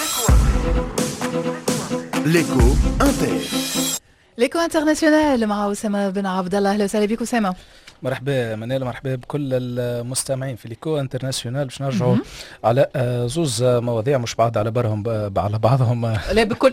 ليكو انتر. ليكو انترناسيونال مع أسامة بن عبد الله. أهلا وسهلا بك أسامة. مرحبا منال، مرحبا بكل المستمعين في ليكو انترناسيونال. باش نرجعوا على زوز مواضيع مش بعض على برهم على بعضهم. لا بكل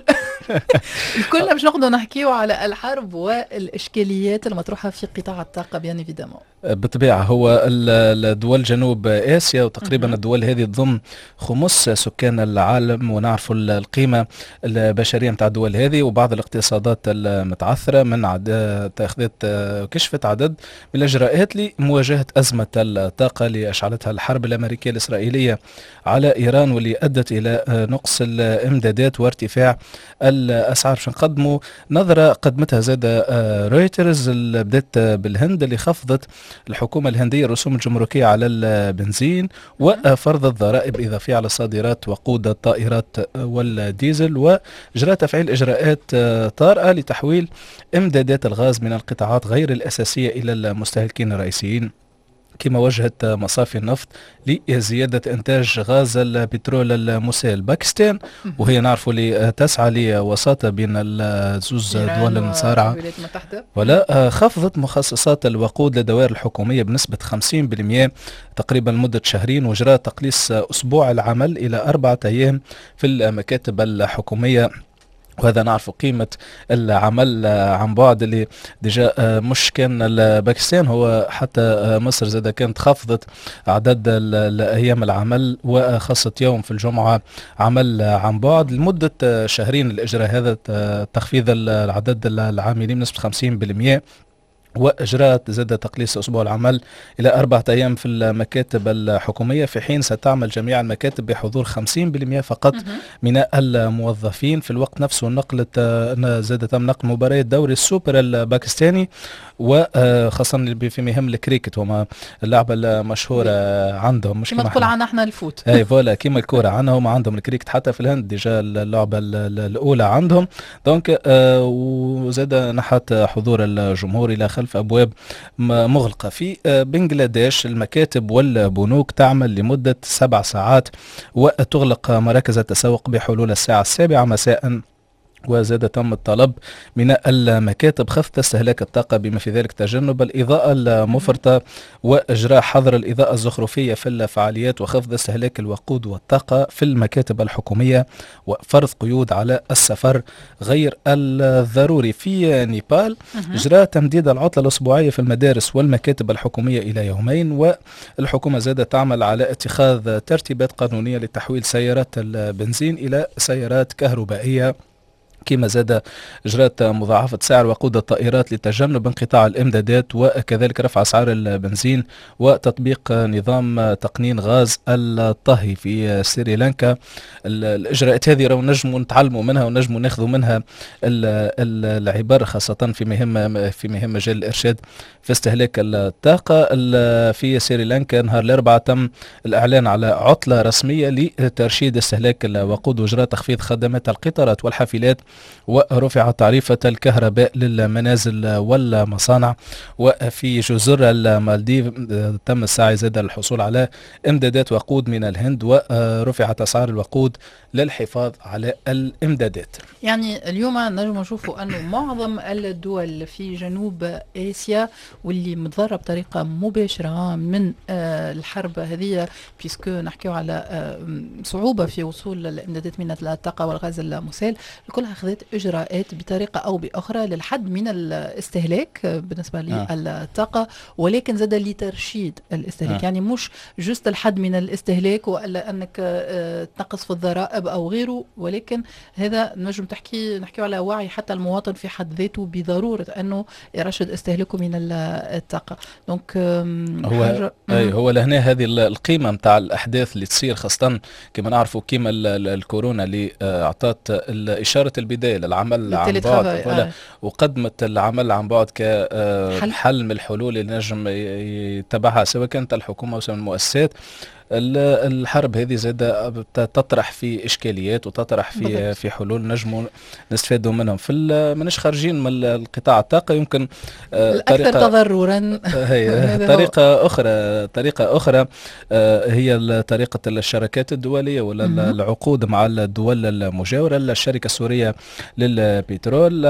الكل باش نقعدوا نحكيوا على الحرب والاشكاليات المطروحه في قطاع الطاقه بيان ايفيدامون. بالطبيعه هو الدول جنوب اسيا، وتقريبا الدول هذه تضم خمس سكان العالم، ونعرفوا القيمه البشريه نتاع الدول هذه وبعض الاقتصادات المتعثره من اتخذت كشفت عدد من الاجراءات لمواجهه ازمه الطاقه اللي اشعلتها الحرب الامريكيه الاسرائيليه على ايران، واللي ادت الى نقص الامدادات وارتفاع الاسعار. باش نقدموا نظره قدمتها زاد رويترز اللي بدات بالهند، اللي خفضت الحكومه الهنديه الرسوم الجمركيه على البنزين وفرضت ضرائب اضافيه على صادرات وقود الطائرات والديزل، وجرى تفعيل اجراءات طارئه لتحويل امدادات الغاز من القطاعات غير الاساسيه الى المستهلكين الرئيسيين، كما وجهت مصافي النفط لزيادة إنتاج غاز البترول المسال. باكستان وهي نعرفوا اللي تسعى لوساطة بين الزوز دول المصارعة، ولا خفضت مخصصات الوقود للدوائر الحكومية بنسبة 50% تقريبا لمدة شهرين، وجرى تقليص أسبوع العمل إلى 4 أيام في المكاتب الحكومية. وهذا نعرف قيمة العمل عن بعد اللي ديجا مش كان باكستان، هو حتى مصر زاد كانت خفضت عدد الأيام العمل وخصت يوم في الجمعة عمل عن بعد لمدة شهرين. الإجراء هذا تخفيض العدد العاملين بنسبة 50%، وإجراء زاد تقليص أسبوع العمل إلى 4 أيام في المكاتب الحكومية، في حين ستعمل جميع المكاتب بحضور 50% فقط من الموظفين. في الوقت نفسه زاد تم نقل مباريات دوري السوبر الباكستاني، وخاصة في مهم الكريكت، وما اللعبة المشهورة عندهم، مش كما تقول عنا احنا الفوت. اي فوالا كيما الكورة عندهم، عندهم الكريكت حتى في الهند ديجا اللعبة الأولى عندهم. دونك وزاد نحت حضور الجمهور إلى خلف أبواب مغلقة. في بنغلاديش المكاتب والبنوك تعمل لمدة 7 ساعات، وتغلق مراكز التسوق بحلول الساعة 7 مساء. وزاد تم الطلب من المكاتب خفض استهلاك الطاقة، بما في ذلك تجنب الإضاءة المفرطة وإجراء حظر الإضاءة الزخرفية في الفعاليات، وخفض استهلاك الوقود والطاقة في المكاتب الحكومية، وفرض قيود على السفر غير الضروري. في نيبال إجراء تمديد العطلة الأسبوعية في المدارس والمكاتب الحكومية إلى يومين، والحكومة زادت تعمل على اتخاذ ترتيبات قانونية لتحويل سيارات البنزين إلى سيارات كهربائية، كما زاد إجراء مضاعفة سعر وقود الطائرات لتجنب انقطاع الإمدادات، وكذلك رفع أسعار البنزين، وتطبيق نظام تقنين غاز الطهي في سريلانكا. الإجراءات هذه راهو نجموا نتعلموا منها ونجموا ناخذوا منها العبر، خاصة في مهم مجال الإرشاد في استهلاك الطاقة. في سريلانكا نهار الأربعاء تم الإعلان على عطلة رسمية لترشيد استهلاك الوقود، وإجراء تخفيض خدمات القطارات والحافلات، ورفع تعريفة الكهرباء للمنازل والمصانع. وفي جزر المالديف تم السعي زاد الحصول على امدادات وقود من الهند، ورفعت أسعار الوقود للحفاظ على الامدادات. يعني اليوم نجم نشوفوا أنه معظم الدول في جنوب آسيا واللي متضرر بطريقة مباشرة من الحرب هذه، بيسكو نحكيو على صعوبة في وصول الامدادات من الطاقة والغاز المسال، كلها أخذت إجراءات بطريقة أو بأخرى للحد من الاستهلاك بالنسبة للطاقة، ولكن زاد لترشيد الاستهلاك. يعني مش جست الحد من الاستهلاك وإلا أنك تنقص في الضرائب أو غيره، ولكن هذا نجم نحكي على وعي حتى المواطن في حد ذاته بضرورة أنه يرشد استهلاكه من الطاقة. دونك هو لهنا هذه القيمة متاع الأحداث اللي تصير، خاصة كما نعرفوا كيما الكورونا اللي أعطت إشارة البداية للعمل عن بعد، وقدمت العمل عن بعد كحل من الحلول اللي نجم يتبعها سواء كانت الحكومة أو سواء المؤسسات. الحرب هذه زادة تطرح في إشكاليات وتطرح في حلول نجموا نستفادوا منهم. ماناش خارجين من القطاع الطاقة، يمكن الأكثر تضررا هي طريقة أخرى هي طريقة الشراكات الدولية ولا العقود مع الدول المجاورة. الشركة السورية للبترول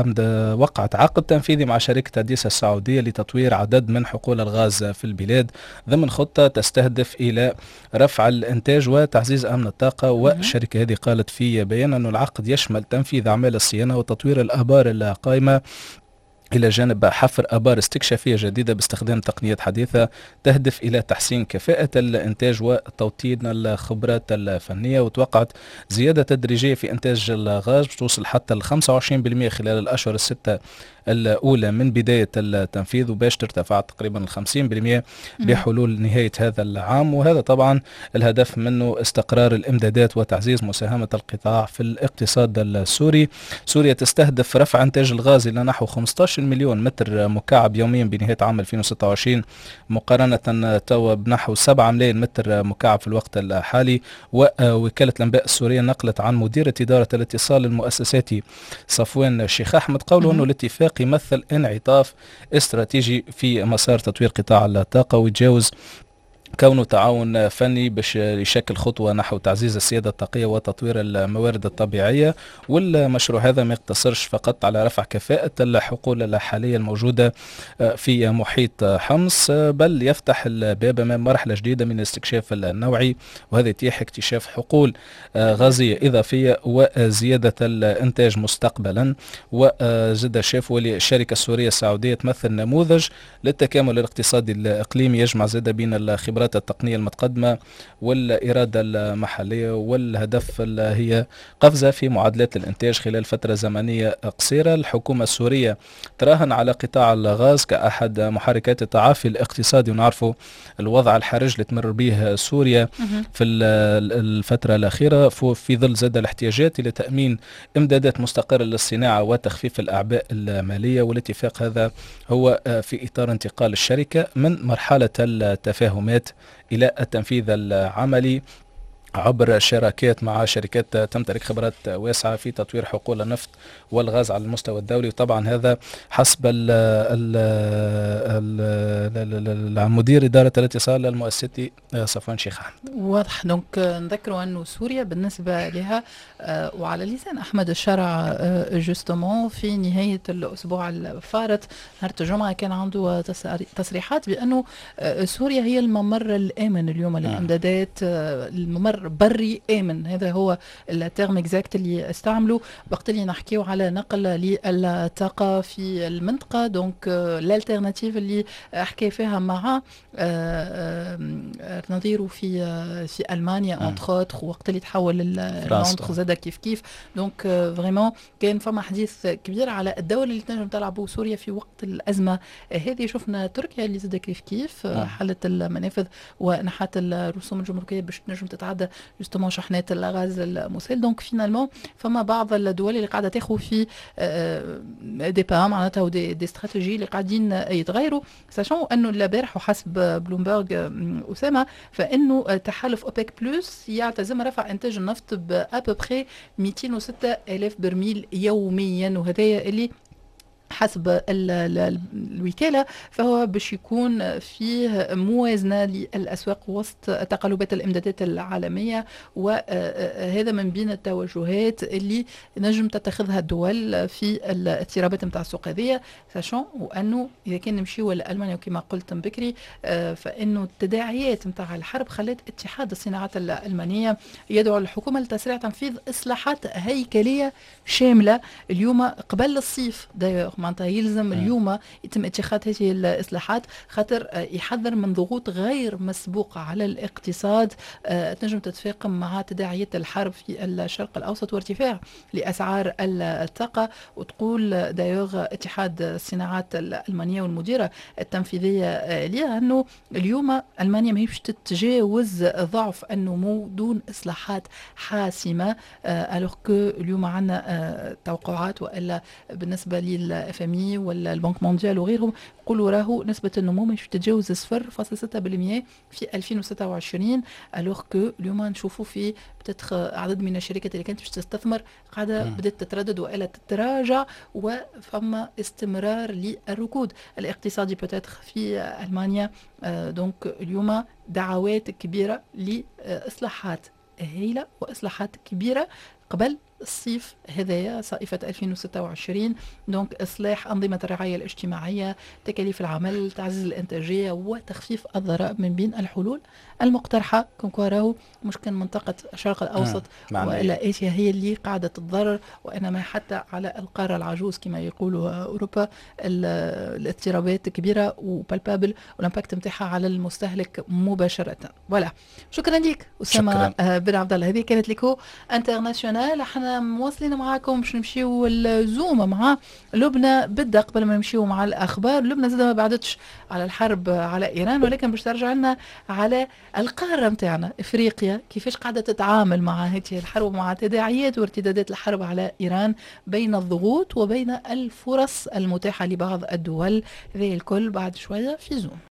وقعت عقد تنفيذي مع شركة أديسا السعودية لتطوير عدد من حقول الغاز في البلاد ضمن خطة تستهدف إلى رفع الإنتاج وتعزيز أمن الطاقة. والشركة هذه قالت في بيان أن العقد يشمل تنفيذ أعمال الصيانة وتطوير الآبار القائمة إلى جانب حفر آبار استكشافية جديدة باستخدام تقنيات حديثة تهدف إلى تحسين كفاءة الإنتاج وتوطين الخبرات الفنية. وتوقعت زيادة تدريجية في إنتاج الغاز توصل حتى ل 25% خلال الأشهر الستة الأولى من بداية التنفيذ، وباش ترتفع تقريبا 50% بحلول نهاية هذا العام. وهذا طبعا الهدف منه استقرار الإمدادات وتعزيز مساهمة القطاع في الاقتصاد السوري. سوريا تستهدف رفع إنتاج الغاز إلى نحو 15 مليون متر مكعب يوميا بنهاية عام 2026 مقارنة توا بنحو 7 ملايين متر مكعب في الوقت الحالي. ووكالة الأنباء السورية نقلت عن مديرة إدارة الاتصال المؤسساتي صفوان الشيخ أحمد قوله أنه الاتفاق يمثل انعطاف استراتيجي في مسار تطوير قطاع الطاقة ويتجاوز كونه تعاون فني باش يشكل خطوة نحو تعزيز السيادة الطاقية وتطوير الموارد الطبيعية. والمشروع هذا ما يقتصرش فقط على رفع كفاءة الحقول الحالية الموجودة في محيط حمص، بل يفتح الباب أمام مرحلة جديدة من الاستكشاف النوعي، وهذا يتيح اكتشاف حقول غازية إضافية وزيادة الإنتاج مستقبلا. وزد شاف والشركة السورية السعودية تمثل نموذج للتكامل الاقتصادي الإقليمي يجمع زاد بين الخبرات التقنية المتقدمة والإرادة المحلية، والهدف هي قفزة في معادلات الإنتاج خلال فترة زمنية قصيرة. الحكومة السورية تراهن على قطاع الغاز كأحد محركات التعافي الاقتصادي، ونعرفوا الوضع الحرج اللي تمر به سوريا في الفترة الأخيرة في ظل زاد الاحتياجات إلى تأمين إمدادات مستقرة للصناعة وتخفيف الأعباء المالية. والاتفاق هذا هو في إطار انتقال الشركة من مرحلة التفاهمات إلى التنفيذ العملي عبر شراكات مع شركات تمتلك خبرات واسعة في تطوير حقول النفط والغاز على المستوى الدولي. وطبعا هذا حسب مدير إدارة الاتصال المؤسسي صفوان شيخ أحمد. واضح. دونك نذكروا أنه سوريا بالنسبة لها وعلى لسان أحمد الشرع جوستومون في نهاية الأسبوع الفارط نهار الجمعة كان عنده تصريحات بأنه سوريا هي الممر الآمن اليوم للإمدادات، الممر بري آمن. هذا هو الترم اكزاكت اللي استعملوا وقت اللي نحكيو على نقل للطاقة في المنطقة. دونك الالترناتيف اللي حكي فيها مع نظيره في ألمانيا انتر اوتر، وقت اللي تحول لندن زاد كيف. دونك فريمون كان فما حديث كبير على الدور اللي تنجم تلعبه سوريا في وقت الأزمة هذه. شفنا تركيا اللي زاد كيف حلت المنافذ ونحت الرسوم الجمركية باش تنجم تتعدى جوستومون شحنات الغاز المسال. دونك فينالمون فما بعض الدول اللي قاعده تاخذ في دي با معناتها ودي استراتيجي اللي قاعدين يتغيروا، ساشون انه البارح وحسب بلومبرغ اسامه فانه تحالف اوبيك بلس يعتزم رفع انتاج النفط بابوبخي 206 الف برميل يوميا، وهذا اللي حسب الوكالة فهو باش يكون فيه موازنة للأسواق وسط تقلبات الإمدادات العالمية. وهذا من بين التوجهات اللي نجم تتخذها الدول في الاضطرابات متاع السوق هذه، ساشون وأنه إذا كان نمشيو لألمانيا وكما قلت بكري فإنه التداعيات متاع الحرب خلت اتحاد الصناعات الألمانية يدعو الحكومة لتسريع تنفيذ إصلاحات هيكلية شاملة اليوم قبل الصيف. معناتها يلزم اليوم يتم اتخاذ هذه الإصلاحات خاطر يحذر من ضغوط غير مسبوقة على الاقتصاد تنجم تتفاقم مع تداعيات الحرب في الشرق الأوسط وارتفاع لأسعار الطاقة. وتقول دايوغ اتحاد الصناعات الألمانية والمديرة التنفيذية لها أنه اليوم ألمانيا ما هيش تتجاوز ضعف النمو دون إصلاحات حاسمة، ألوغ كو اليوم عندنا توقعات وإلا بالنسبة لل FMI ولا البنك مونديال وغيرهم يقولوا راهو نسبة النمو مش تتجاوز 0.6% في 2026. الوغ كو اليوم نشوفوا في بتتخ عدد من الشركات اللي كانت باش تستثمر قاعدة بدأت تتردد وإلا تتراجع، وفما استمرار للركود الاقتصادي بتتخ في ألمانيا. دونك اليوم دعوات كبيرة لإصلاحات هائلة وإصلاحات كبيرة قبل الصيف هذايا صيفة 2026. دونك إصلاح أنظمة الرعاية الاجتماعية، تكاليف العمل، تعزيز الإنتاجية وتخفيف الضرائب من بين الحلول المقترحة. كون راهو مش كان منطقة الشرق الأوسط وإلا آسيا هي اللي قاعدة تتضرر، وإنما حتى على القارة العجوز كما يقولوا أوروبا الاضطرابات كبيرة وبالبابل، والإمباكت متاعها على المستهلك مباشرة. ولا شكرا لك أسامة بن عبد الله. هذه كانت ليكو انترناسيونال. احنا مواصلين معاكم باش نمشيو الزوم مع لبنى بدأ قبل ما نمشيو مع الأخبار. لبنى زاد ما بعدتش على الحرب على إيران، ولكن باش ترجع لنا على القارة متاعنا إفريقيا كيفاش قاعدة تتعامل مع هذه الحرب، مع تداعيات وارتدادات الحرب على إيران، بين الضغوط وبين الفرص المتاحة لبعض الدول. ذي الكل بعد شوية في زوم.